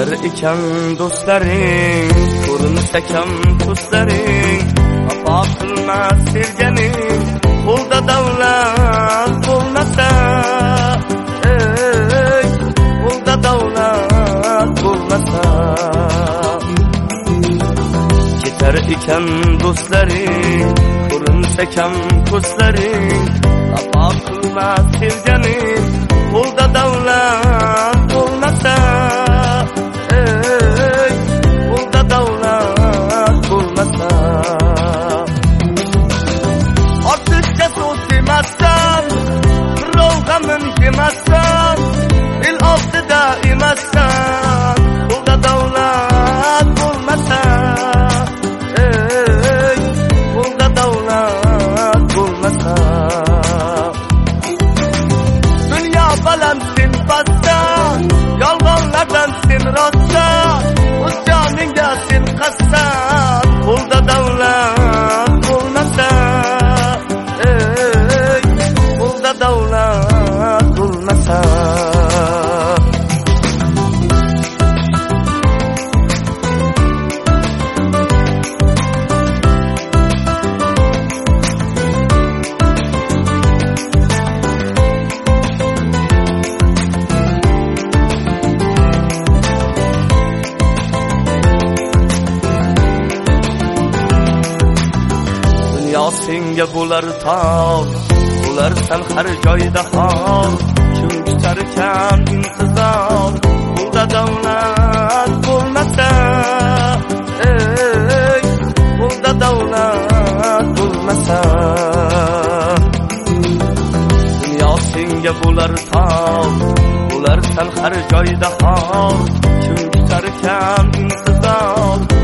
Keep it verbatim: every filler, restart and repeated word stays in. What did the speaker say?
ketar ekan do'stlaring, ko'rinsa kam ko'zlaring, vafo qilmas sevganing, qo'lda davlat bo'lmasa, ey, qo'lda davlat bo'lmasa. Ketar ekan do'stlaring, ko'rinsa kam ko'zlaring, vafo qilmas sevganing, qo'lda davlat bo'lmasa, ey, qo'lda davlat bo'lmasa. Ortiqcha so'z demasdan, birov g'amin yemasdan, el oldida emasdan, qo'lda davlat bo'lmasa, ey, qo'lda davlat bo'lmasa. Dunyo baland sen pastdan, yolg'onlardan sen rostdan, o'z joningga sen qasddan, qo'lda davlat bo'lmasa, ey, qo'lda davlat bo'lmasa. Dunyo senga bo'lar tol, bo'larsan har joyda hol, kim kutar ekan intizor, qo'lda davlat bo'lmasa, ey, qo'lda davlat bo'lmasa. Dunyo senga bo'lar tol, bo'larsan har joyda hol, kim kutar ekan intizor,